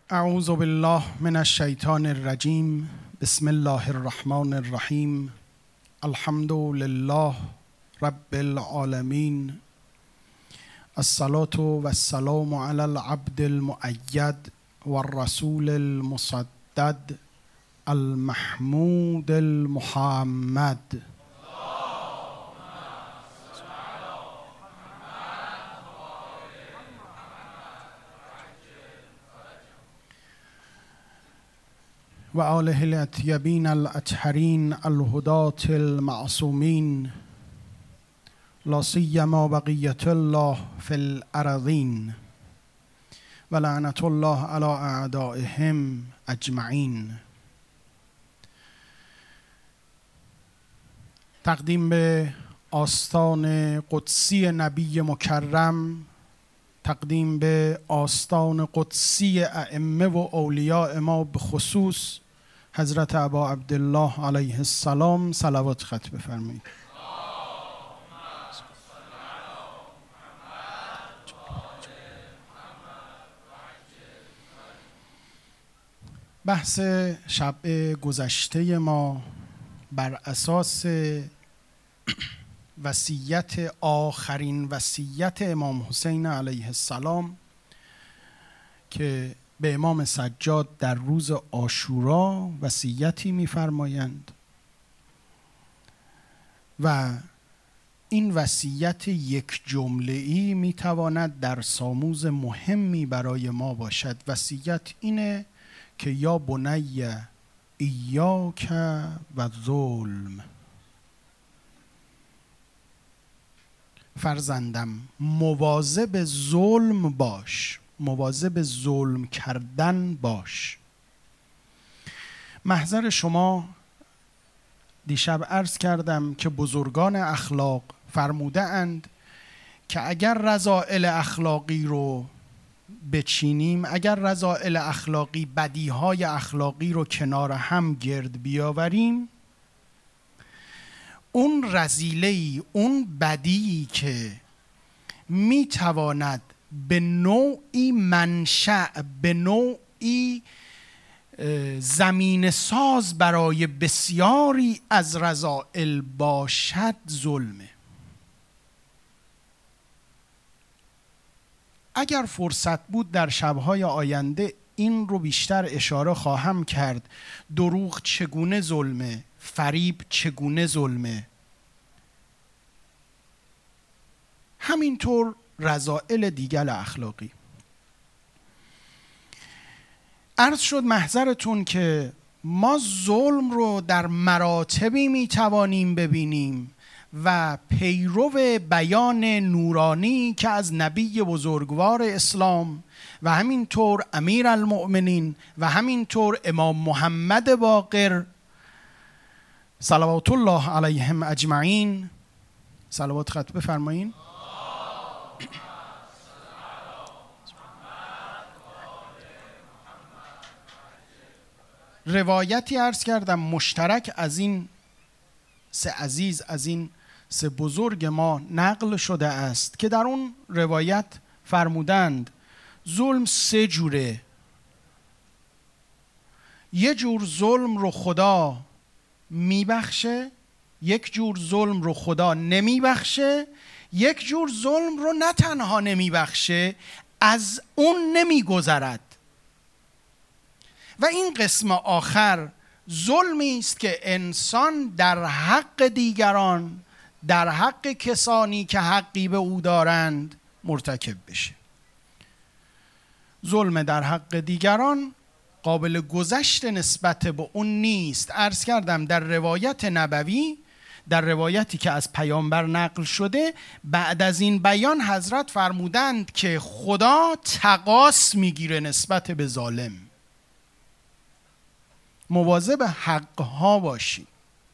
اعوذ بالله من الشیطان الرجیم. بسم الله الرحمن الرحیم. الحمد لله رب العالمین. الصلاة والسلام علی العبد المؤید والرسول المصدد المحمود المحمد. و آله الاطیبین الاطهرین الهداة المعصومین لا سیما بقیة الله فی الارضین و لعنة الله علی اعدائهم اجمعین. تقدیم به آستان قدسی نبی مکرم، تقدیم به آستان قدسی ائمه و اولیاء ما، به خصوص حضرت ابا عبدالله علیه السلام صلوات ختم بفرمایید. بحث شب گذشته ما بر اساس وصیت، آخرین وصیت امام حسین علیه السلام که به امام سجاد در روز عاشورا وصیتی می‌فرمایند و این وصیت یک جمله‌ای می‌تواند درس‌آموز مهمی برای ما باشد. وصیت اینه که یا بنی ایاک و ظلم، فرزندم مواظب ظلم باش، مواظب ظلم کردن باش. محضر شما دیشب عرض کردم که بزرگان اخلاق فرموده اند که اگر رذائل اخلاقی رو بچینیم، اگر رذائل اخلاقی، بدیهای اخلاقی رو کنار هم گرد بیاوریم، اون رذیله‌ای، اون بدیی که میتواند به نوعی منشأ، به نوعی زمین ساز برای بسیاری از رذائل باشد، ظلمه. اگر فرصت بود در شبهای آینده این رو بیشتر اشاره خواهم کرد. دروغ چگونه ظلمه، فریب چگونه ظلمه، همینطور رذائل دیگر اخلاقی. عرض شد محضرتون که ما ظلم رو در مراتبی میتوانیم ببینیم و پیرو بیان نورانی که از نبی بزرگوار اسلام و همینطور امیر المؤمنین و همینطور امام محمد باقر صلوات الله علیهم اجمعین، صلوات ختم بفرمایین، روایتی عرض کردم مشترک از این سه عزیز، از این سه بزرگ ما نقل شده است که در اون روایت فرمودند ظلم سه جوره. یه جور ظلم رو خدا میبخشه، یک جور ظلم رو خدا نمیبخشه، یک جور ظلم رو نه تنها نمیبخشه، از اون نمیگذرد. و این قسم آخر ظلمی است که انسان در حق دیگران، در حق کسانی که حقی به او دارند مرتکب بشه. ظلم در حق دیگران قابل گذشت نسبت به اون نیست. عرض کردم در روایت نبوی، در روایتی که از پیامبر نقل شده، بعد از این بیان حضرت فرمودند که خدا تقاص میگیره نسبت به ظالم. مواظب حقها باشید.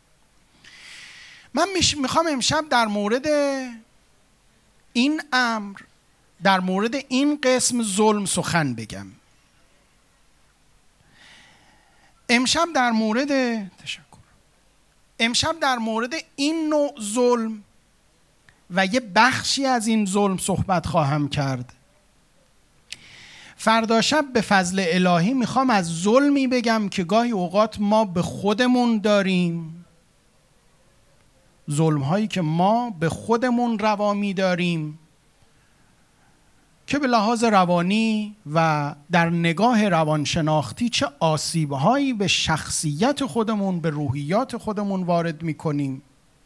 من میخوام امشب در مورد این امر، در مورد این قسم ظلم سخن بگم. امشب در مورد این نوع ظلم و یه بخشی از این ظلم صحبت خواهم کرد فردا شب به فضل الهی میخوام از ظلمی بگم که گاهی اوقات ما به خودمون داریم، ظلم هایی که ما به خودمون روا می‌داریم که به لحاظ روانی و در نگاه روانشناختی چه آسیب‌هایی به شخصیت خودمون، به روحیات خودمون وارد می‌کنیم.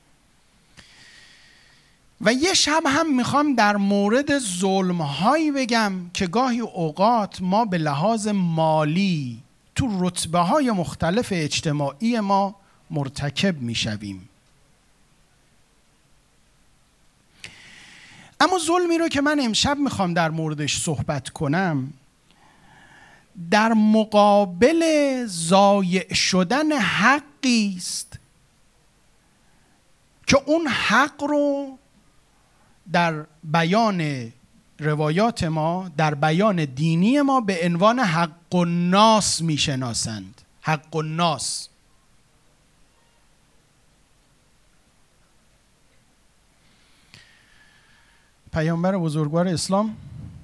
و یه شب هم میخوام در مورد ظلم‌هایی بگم که گاهی اوقات ما به لحاظ مالی تو رتبه‌های مختلف اجتماعی ما مرتکب میشویم. اما ظلمی رو که من امشب میخوام در موردش صحبت کنم در مقابل ضایع شدن حقی است که اون حق رو در بیان روایات ما، در بیان دینی ما به عنوان حق الناس میشناسند. حق الناس. پیامبر بزرگوار اسلام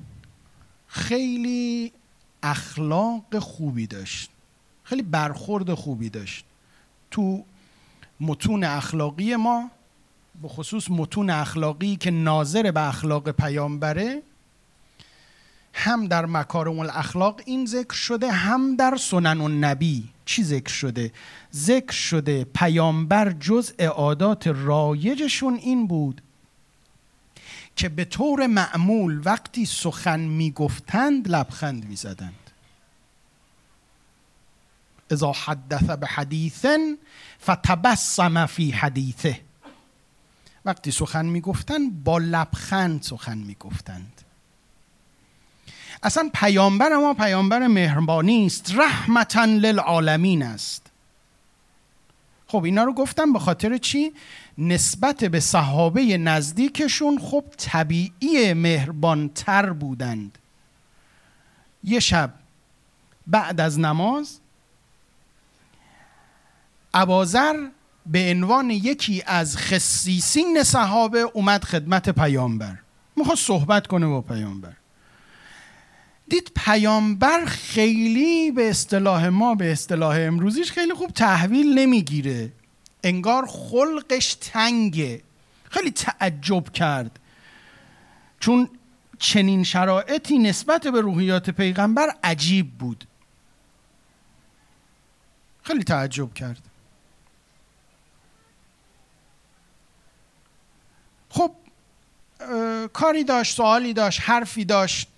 خیلی اخلاق خوبی داشت، خیلی برخورد خوبی داشت. تو متون اخلاقی ما، به خصوص متون اخلاقی که ناظر به اخلاق پیامبره، هم در مکارم الاخلاق این ذکر شده، هم در سنن النبی. چی ذکر شده؟ ذکر شده پیامبر جزء عادات رایجشون این بود که به طور معمول وقتی سخن میگفتند لبخند میزدند. اذا حدث بحدیث فتبسم فی حدیثه. وقتی سخن میگفتند با لبخند سخن میگفتند. اصلا پیامبر ما پیامبر مهربانی است، رحمتا للعالمین است. خب اینا رو گفتم به خاطر چی؟ نسبت به صحابه نزدیکشون خب طبیعی مهربان تر بودند. یه شب بعد از نماز ابوذر به عنوان یکی از خصیصین صحابه اومد خدمت پیامبر، میخواست صحبت کنه با پیامبر. دید پیامبر خیلی به اصطلاح ما، به اصطلاح امروزیش خیلی خوب تحویل نمیگیره، انگار خلقش تنگه. خیلی تعجب کرد، چون چنین شرایطی نسبت به روحیات پیغمبر عجیب بود. خیلی تعجب کرد. خب کاری داشت، سوالی داشت، حرفی داشت.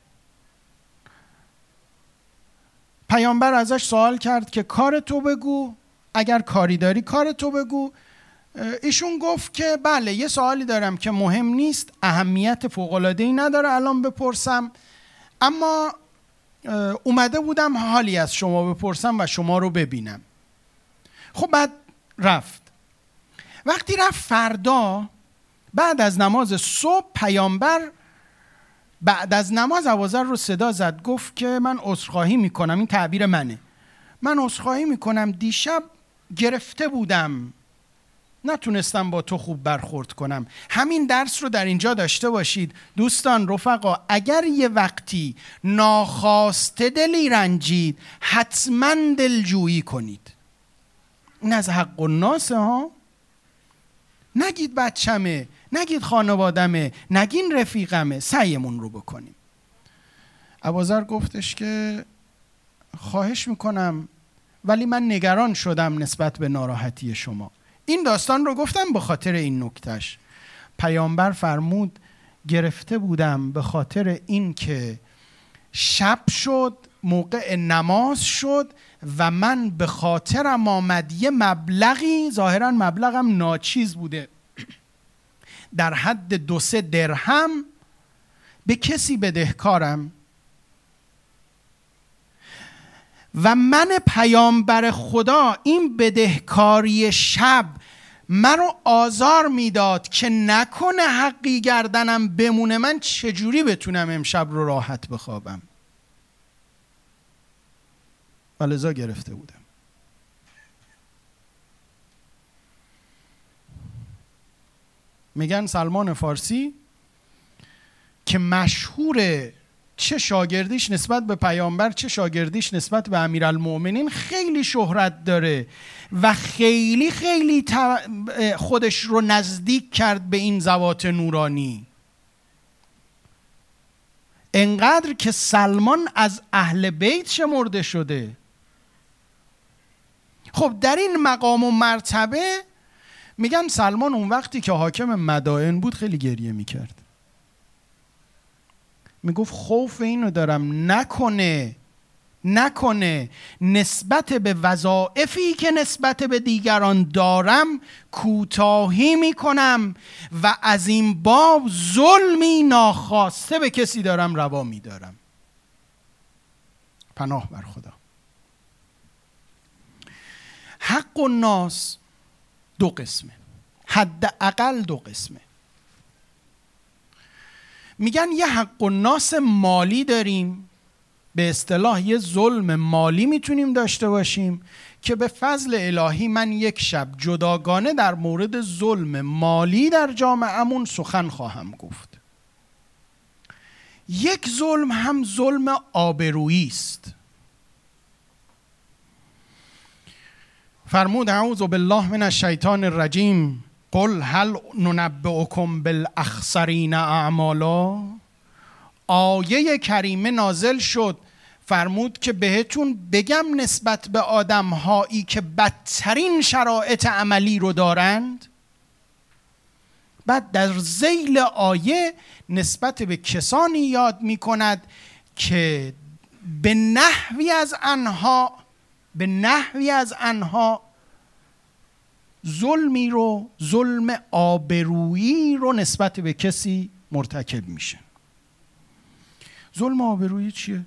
پیامبر ازش سوال کرد که کار تو بگو، اگر کاری داری کار تو بگو. ایشون گفت که بله یه سوالی دارم که مهم نیست، اهمیت فوق‌العاده‌ای نداره الان بپرسم، اما اومده بودم حالی از شما بپرسم و شما رو ببینم. خب بعد رفت. وقتی رفت فردا بعد از نماز صبح، پیامبر بعد از نماز ابوذر رو صدا زد، گفت که من عذرخواهی میکنم، این تعبیر منه، من عذرخواهی میکنم دیشب گرفته بودم، نتونستم با تو خوب برخورد کنم. همین درس رو در اینجا داشته باشید دوستان، رفقا. اگر یه وقتی ناخواسته دلی رنجید حتما دلجویی کنید. این از حق الناس ها. نگید بچمه، نگید خانوادمه، نگین رفیقمه، سعیمون رو بکنیم. ابوذر گفتش که خواهش میکنم ولی من نگران شدم نسبت به ناراحتی شما. این داستان رو گفتم به خاطر این نکتهش. پیامبر فرمود گرفته بودم به خاطر این که شب شد، موقع نماز شد و من به خاطرم آمد یه مبلغی، ظاهرا مبلغم ناچیز بوده، در حد 2-3 درهم به کسی بدهکارم و من پیامبر خدا این بدهکاری شب منو آزار میداد که نکنه حقی گردنم بمونه، من چجوری بتونم امشب رو راحت بخوابم. ولذا گرفته بودم. میگن سلمان فارسی که مشهور چه شاگردیش نسبت به پیامبر، چه شاگردیش نسبت به امیرالمؤمنین خیلی شهرت داره و خیلی خیلی خودش رو نزدیک کرد به این ذوات نورانی. انقدر که سلمان از اهل بیت شمرده شده. خب در این مقام و مرتبه میگن سلمان اون وقتی که حاکم مدائن بود خیلی گریه میکرد، میگفت خوف اینو دارم نکنه نسبت به وظایفی که نسبت به دیگران دارم کوتاهی میکنم و از این باب ظلمی ناخواسته به کسی دارم روا میدارم. پناه بر خدا. حق الناس دو قسمه، حداقل دو قسمه. میگن یه حق الناس مالی داریم، به اصطلاح یه ظلم مالی میتونیم داشته باشیم که به فضل الهی من یک شب جداگانه در مورد ظلم مالی در جامعهمون سخن خواهم گفت. یک ظلم هم ظلم آبرویی است. فرمود اعوذ بالله من الشیطان الرجیم قل هل ننبئکم بالاخسرین اعمالا. آیه کریمه نازل شد، فرمود که بهتون بگم نسبت به آدم‌هایی که بدترین شرایط عملی رو دارند. بعد در ذیل آیه نسبت به کسانی یاد می‌کند که به نحوی از آنها ظلم آبرویی رو نسبت به کسی مرتکب میشه. ظلم آبرویی چیه؟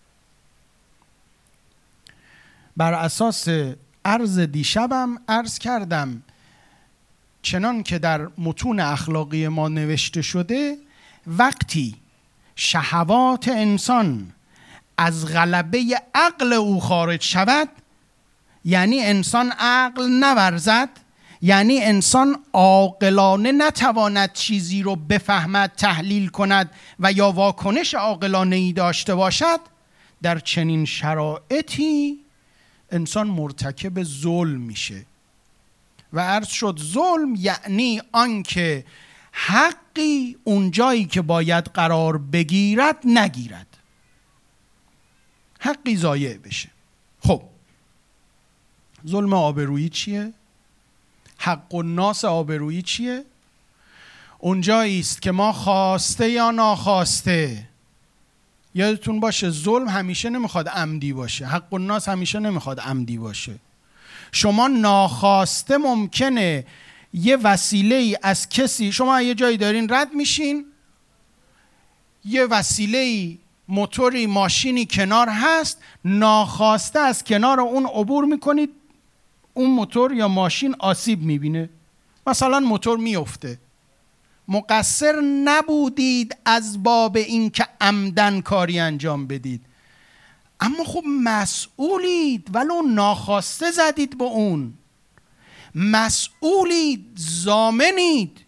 بر اساس عرض دیشبم عرض کردم چنان که در متون اخلاقی ما نوشته شده، وقتی شهوات انسان از غلبه عقل او خارج شود، یعنی انسان عقل نورزد، یعنی انسان عاقلانه نتواند چیزی رو بفهمد، تحلیل کند و یا واکنش عاقلانه‌ای داشته باشد، در چنین شرایطی انسان مرتکب ظلم میشه. و عرض شد ظلم یعنی آنکه حقی اونجایی که باید قرار بگیرد نگیرد، حقی ضایع بشه. خب ظلم آبرویی چیه؟ حق الناس آبرویی چیه؟ اونجایی است که ما خواسته یا ناخواسته، یادتون باشه ظلم همیشه نمیخواد عمدی باشه، حق الناس همیشه نمیخواد عمدی باشه. شما ناخواسته ممکنه یه وسیله از کسی، شما یه جایی دارین رد میشین، یه وسیله موتوری ماشینی کنار هست، ناخواسته از کنار اون عبور میکنید، اون موتور یا ماشین آسیب میبینه، مثلا موتور میفته. مقصر نبودید از باب این که عمدن کاری انجام بدید، اما خب مسئولید، ولو ناخواسته زدید به اون، مسئولید، ضامنید.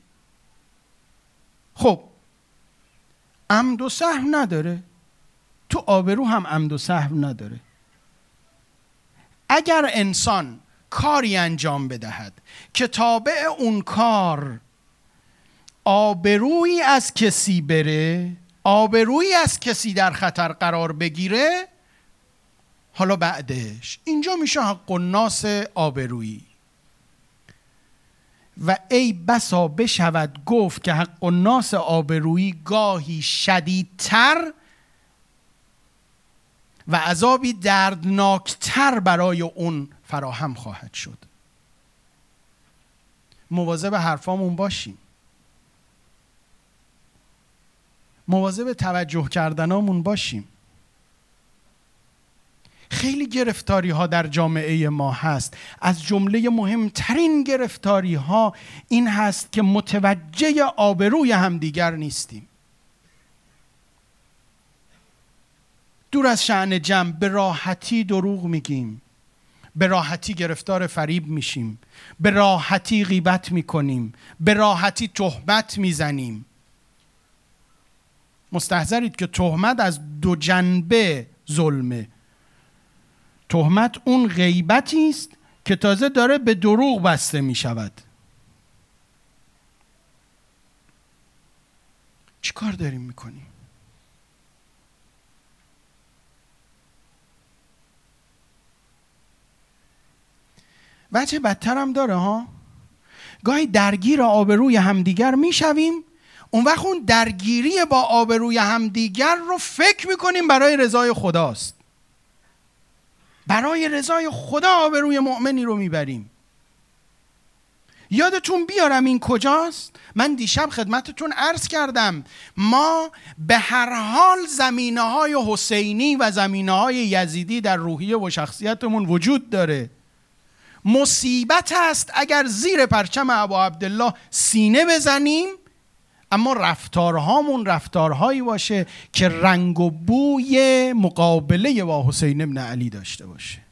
خب عمد و سهو نداره، تو آبرو هم عمد و سهو نداره. اگر انسان کاری انجام بدهد که تابع اون کار آبرویی از کسی بره، آبرویی از کسی در خطر قرار بگیره، حالا بعدش اینجا میشه حق الناس آبرویی. و ای بسا بشود گفت که حق الناس آبرویی گاهی شدیدتر و عذابی دردناکتر برای اون فراهم خواهد شد. مواظب حرفامون باشیم، مواظب توجه کردنامون باشیم. خیلی گرفتاری ها در جامعه ما هست. از جمله مهمترین گرفتاری ها این هست که متوجه آبروی همدیگر نیستیم. دور از شأن جمع به راحتی دروغ میگیم، به راحتی گرفتار فریب میشیم، به راحتی غیبت میکنیم، به راحتی تهمت میزنیم. مستحضرید که تهمت از دو جنبه ظلمه. تهمت اون غیبتی است که تازه داره به دروغ بسته می شود. چی کار داریم میکنیم؟ وجه بدتر هم داره ها. گاهی درگیر آبروی همدیگر میشویم، اون وقت اون درگیری با آبروی همدیگر رو فکر میکنیم برای رضای خداست. برای رضای خدا آبروی مؤمنی رو میبریم. یادتون بیارم این کجاست؟ من دیشب خدمتتون عرض کردم ما به هر حال زمینه‌های حسینی و زمینه‌های یزیدی در روحیه و شخصیتمون وجود داره. مصیبت است اگر زیر پرچم ابا عبدالله سینه بزنیم اما رفتارهامون رفتارهایی باشه که رنگ و بوی مقابله با حسین ابن علی داشته باشه.